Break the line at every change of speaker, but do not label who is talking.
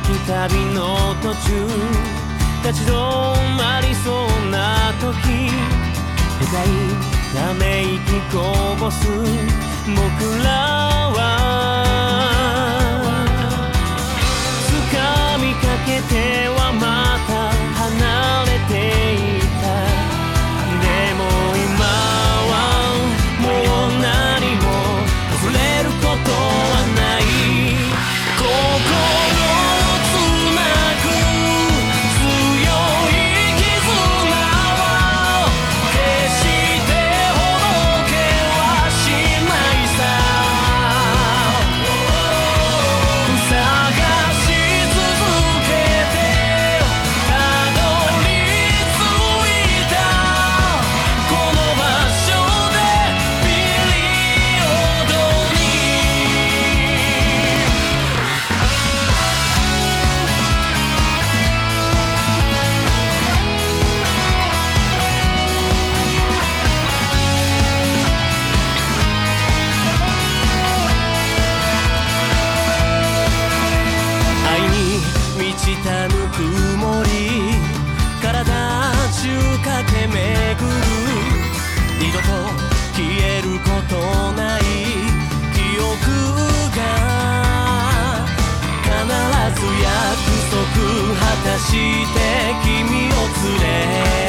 旅の途中立ち止まりそうな時でかいため息こぼす僕らは掴みかけてはまた離れていた。でも今はもう何も触れることはない。心をつなぐ強い絆を決してほどけはしないさ。探し続けてたどり着いたこの場所でピリオドに。愛に満ちたぬくもり体中駆け巡る二度と消えることない記憶が必ず約束果たして君を連れ